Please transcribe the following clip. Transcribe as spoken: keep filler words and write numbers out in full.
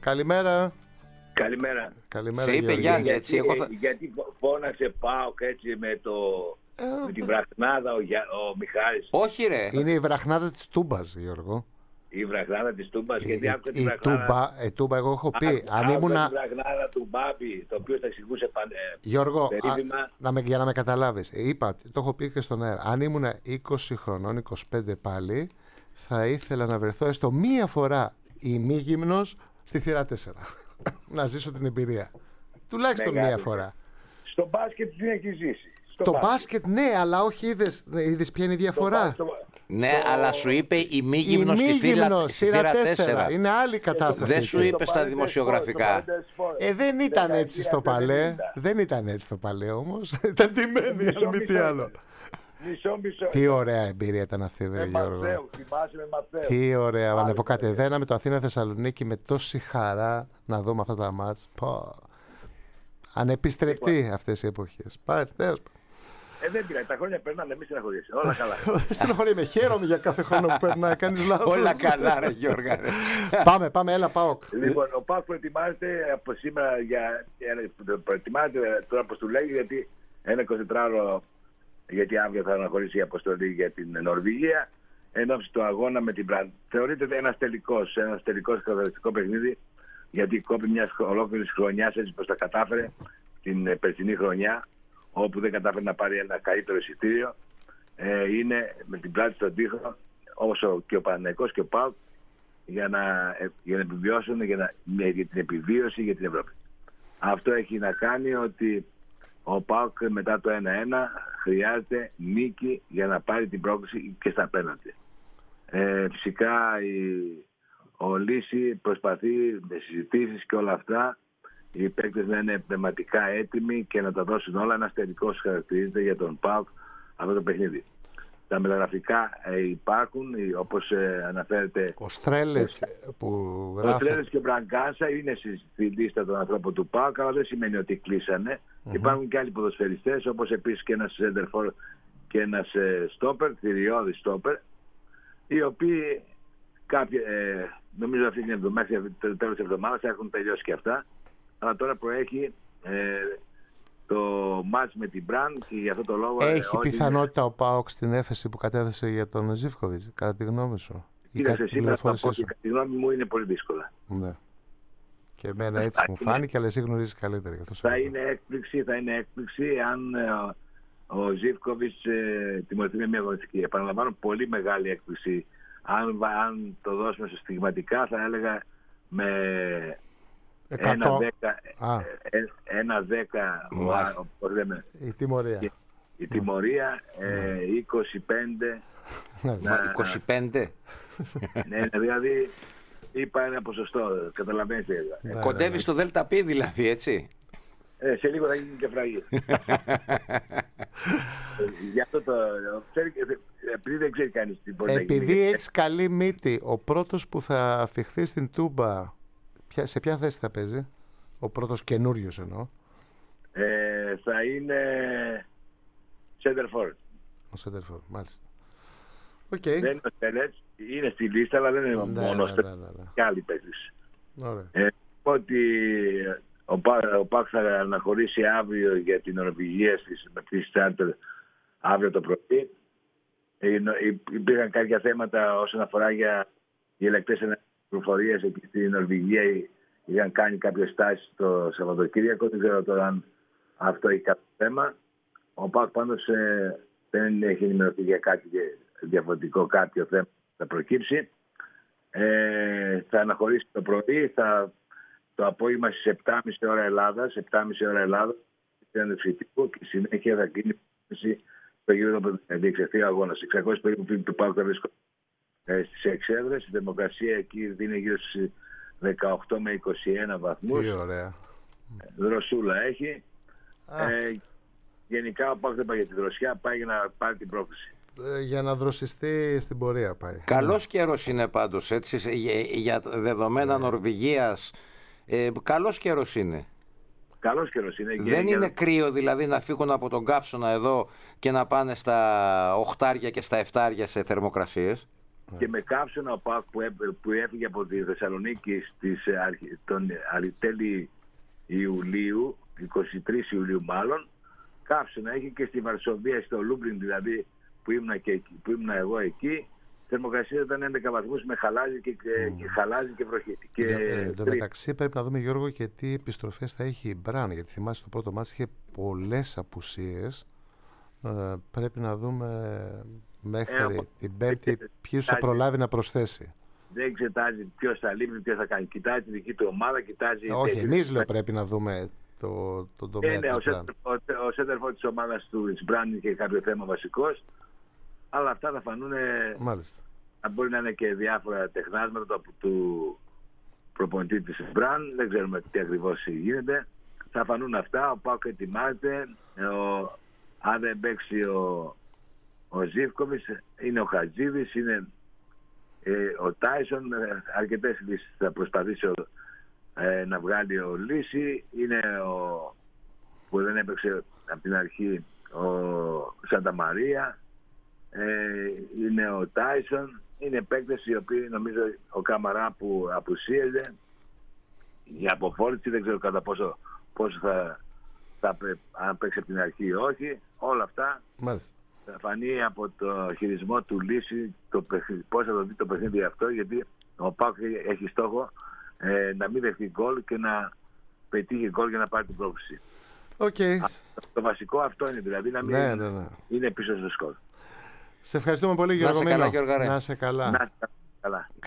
Καλημέρα. Καλημέρα. Καλημέρα. Σε είπε Γιώργη. Γιάννη, έτσι. Γιατί, Εγώ θα... γιατί φώναξε ΠΑΟΚ έτσι με, το, Ε, με την βραχνάδα ο, Για- ο Μιχάλης. Όχι, ρε. Είναι η βραχνάδα της Τούμπας, Γιώργο. Η βραχνάδα της Τούμπας. Γιατί Η, άκουσα τη η, βραχνάδα. Τούμπα, η Τούμπα, εγώ έχω πει. Άκουσα αν ήμουνα. τη βραχνάδα του Μπάμπη, το οποίο θα εξηγούσε παν, ε, Γιώργο, α, περίφημα. να με, για να με καταλάβεις. Είπα, το έχω πει και στον αέρα. Αν ήμουν είκοσι χρονών, είκοσι πέντε πάλι, θα ήθελα να βρεθώ έστω μία φορά ημίγυμνος στη θύρα τέσσερα. Να ζήσω την εμπειρία. Τουλάχιστον Μεγάλη. μία φορά. Στο μπάσκετ την έχει ζήσει. Στο Το μπάσκετ, ναι, αλλά όχι είδες, είδες ποια είναι η διαφορά. Στο- Ναι, το- αλλά σου είπε ημίγυμνο στη θύρα, Ημίγυμνος, στη θύρα θύρα τέσσερα. τέσσερα. Είναι άλλη κατάσταση. Δεν σου εκεί. είπε στα δημοσιογραφικά. Ε, δεν ήταν έτσι στο παλέ. Δεν ήταν έτσι στο παλέ όμως. Ήταν τιμένη, αν μη τι άλλο. Μισό, μισό. Τι ωραία εμπειρία ήταν αυτή, βρε Με Γιώργο. Ματθαίου, θυμάσαι με Ματθαίου. Τι ωραία. Πάλι Ανεβοκατεβαίναμε το Αθήνα-Θεσσαλονίκη με τόση χαρά να δούμε αυτά τα μάτς. Πω. Ανεπιστρεπτή αυτές οι εποχές. Πάρε, τέλος πάντων. Ε, δεν πειράζει, τα χρόνια περνάνε, μη στεναχωριέσαι. Όλα καλά. Στενοχωρία, χαίρομαι για κάθε χρόνο που περνάει. Κάνεις λάθος. Όλα καλά, ρε Γιώργα. Ρε. Πάμε, πάμε, έλα, ΠΑΟΚ. Λοιπόν, ο ΠΑΟΚ προετοιμάζεται από σήμερα για. για- Προετοιμάζεται τώρα, όπως του λέγει, γιατί ένα εικοσιτετράωρο, γιατί αύριο θα αναχωρήσει η αποστολή για την Νορβηγία, εν ώψη του αγώνα με την Μπραντ. Θεωρείται ένα τελικό, ένα τελικό χαρακτηριστικό παιχνίδι, γιατί κόπη μια ολόκληρη χρονιά έτσι πως τα κατάφερε την περσινή χρονιά, όπου δεν κατάφερε να πάρει ένα καλύτερο εισιτήριο. Ε, είναι με την πλάτη στον τοίχο, όπως και ο Παναθηναϊκός και ο ΠΑΟΚ, για να, για να επιβιώσουν, για, να, για την επιβίωση για την Ευρώπη. Αυτό έχει να κάνει ότι ο ΠΑΟΚ μετά το ένα ένα χρειάζεται νίκη για να πάρει την πρόκληση και στα πέναλτι. Ε, φυσικά η, ο Λύση προσπαθεί με συζητήσεις και όλα αυτά οι παίκτες να είναι πνευματικά έτοιμοι και να τα δώσουν όλα. Ένας τελικός χαρακτηρίζεται για τον ΠΑΟΚ αυτό το παιχνίδι. Τα μεταγραφικά ε, υπάρχουν, ε, όπως ε, αναφέρεται. Ο Στρέλες που Ο γράφει. Στρέλες και ο Μπραγκάσα είναι στη λίστα των ανθρώπων του ΠΑΟΚ, αλλά δεν σημαίνει ότι κλείσανε. Mm-hmm. Υπάρχουν και άλλοι ποδοσφαιριστές, όπως επίσης και ένας σέντερφορ και ένας ε, στόπερ, θηριώδη στόπερ, οι οποίοι κάποιοι, ε, νομίζω αυτή την εβδομάδα, το τέλος της εβδομάδας θα έχουν τελειώσει και αυτά. Αλλά τώρα προέχει ε, το μάτς με την Μπραντ και για αυτό το λόγο. Έχει ε, πιθανότητα ο ΠΑΟΚ στην έφεση που κατέθεσε για τον Ζίβκοβιτς, κατά τη γνώμη σου? Ή Κοίταξε, κατά τη σήμερα θα πω πληροφόρησή ότι σου? κατά τη γνώμη μου είναι πολύ δύσκολα. Ναι. Και εμένα έτσι μου είναι- φάνηκε, αλλά εσύ γνωρίζεις καλύτερα. γι' αυτό σε Θα ρωτάω. είναι έκπληξη, θα είναι έκπληξη αν ε, ο Ζίβκοβιτς ε, τιμωρηθεί με μια αγωνιστική. Επαναλαμβάνω, πολύ μεγάλη έκπληξη. Αν, αν το δώσουμε σε στιγματικά, θα έλεγα με ένα εκατό. δέκα, Α. ε, ένα δέκα ο- Μάλιστα. όπως λέμε, Η τιμωρία. η τιμωρία, ε, είκοσι πέντε. Μα, είκοσι πέντε. Ναι, δηλαδή είπα ένα ποσοστό, καταλαβαίνεις τι έλεγα. Ναι, Κοντεύει ναι, στο ΔΕΛΤΑ Π δηλαδή, έτσι. Ε, σε λίγο θα γίνει και φραγή. Γι' αυτό το. Ξέρει, επειδή δεν ξέρει κανείς τι μπορεί να γίνει. Επειδή έχεις καλή μύτη, ο πρώτος που θα αφιχθεί στην Τούμπα, ποια- σε ποια θέση θα παίζει? Ο πρώτος καινούριος εννοώ. Ε, θα είναι center forward. Ο Σέντερφορ, μάλιστα. Οκ. Δεν είναι ο Στέλετς, είναι στη λίστα, αλλά δεν είναι Ναι, μόνο ναι, ο ναι, ναι, ναι. και άλλοι παίκτες. Ωραία. Ε, ότι ο, Πα- ο ΠΑΚ θα αναχωρήσει αύριο για την Νορβηγία στις, με τη Στάντερ αύριο το πρωί. Ε, υ- υπήρχαν κάποια θέματα όσον αφορά για οι ελεκτές πληροφορίες εκεί στην Νορβηγία. Είχαν κάνει κάποιες στάσεις το Σαββατοκύριακο. Δεν ξέρω τώρα αν αυτό έχει κάποιο θέμα. Ο ΠΑΚ πάντως ε, δεν έχει ενημερωθεί για κάτι διαφορετικό, κάποιο θέμα θα προκύψει. Ε, θα αναχωρήσει το πρωί, θα, το απόγευμα στις επτά και μισή ώρα Ελλάδας, επτά και μισή ώρα Ελλάδα, και συνέχεια θα γίνει στο γύρο που θα διεξαχθεί ο αγώνας. εξακόσιοι περίπου φίλοι του ΠΑΟΚ θα βρίσκονται ε, στις εξέδρες. Η θερμοκρασία εκεί είναι γύρω στις δεκαοκτώ με είκοσι ένα βαθμούς. Τι ωραία. Δροσούλα έχει. Α. Ε, γενικά ο ΠΑΟΚ δεν πάει για τη δροσιά, πάει για να πάρει την πρόκληση. Ε, για να δροσιστεί στην πορεία πάει. Καλός καιρός είναι πάντως, έτσι, σε- για, για δεδομένα Νορβηγίας. Ε, καλός καιρός είναι. Καλός καιρός είναι. Δεν για- είναι κρύο δηλαδή να φύγουν από τον καύσωνα εδώ και να πάνε στα οχτάρια και στα εφτάρια σε θερμοκρασίες. και με καύσωνα ο ΠΑΟΚ που, που έφυγε από τη Θεσσαλονίκη στις, τον τέλη Ιουλίου, εικοστή τρίτη Ιουλίου μάλλον, καύσωνα έχει και στη Βαρσοβία, στο Λούμπλιν δηλαδή, που ήμουν, και, που ήμουν εγώ εκεί, θερμοκρασία ήταν έντεκα βαθμούς με χαλάζι και, mm. και, χαλάζι και βροχή. Και ε, εν τω μεταξύ πρέπει να δούμε, Γιώργο, και τι επιστροφές θα έχει η Μπραν, γιατί θυμάσαι το πρώτο μάτς είχε πολλές απουσίες. Ε, πρέπει να δούμε μέχρι ε, την Πέμπτη ε, ποιους θα προλάβει να προσθέσει. Δεν εξετάζει ποιος θα λείπει, ποιος θα κάνει. Κοιτάζει τη δική του ομάδα, κοιτάζει... Ε, όχι, εμείς λέω πρέπει να δούμε το, το τομέα ε, ναι, της Μπραν. Ο, ο σέντερφορ της ομάδας του Μπραν είχε κάποιο θέμα βασικός, αλλά αυτά θα φανούν... Μάλιστα. Μπορεί να είναι και διάφορα τεχνάσματα του, του προπονητή της Μπραν, δεν ξέρουμε τι ακριβώς γίνεται. Θα φανούν αυτά, ο ΠΑΟΚ ετοιμάζεται, ο, αν δεν παίξει ο, ο Ζίβκοβιτς, είναι ο Χατζίδης, είναι ε, ο Τάισον, ε, αρκετές λύσεις θα προσπαθήσει ο, ε, να βγάλει ο Λύση, είναι ο που δεν έπαιξε από την αρχή ο Σανταμαρία, ε, είναι ο Τάισον, είναι παίκτες οι οποίοι νομίζω ο Καμαρά που απουσίαζε, η αποχώρηση δεν ξέρω κατά πόσο, πόσο θα, θα αν παίξει από την αρχή ή όχι, όλα αυτά. Μάλιστα. Θα φανεί από το χειρισμό του Λύση το, πώς θα το δει το παιχνίδι αυτό, γιατί ο ΠΑΟΚ έχει στόχο ε, να μην δεχτεί γκολ και να πετύχει γκολ για να πάρει την πρόκληση. Okay. Το βασικό αυτό είναι, δηλαδή να μην ναι, ναι, ναι. είναι πίσω στο σκορ. Σε ευχαριστούμε πολύ, Γιώργο. Να σε καλά, Γιώργο. Να σε καλά. Να σε καλά.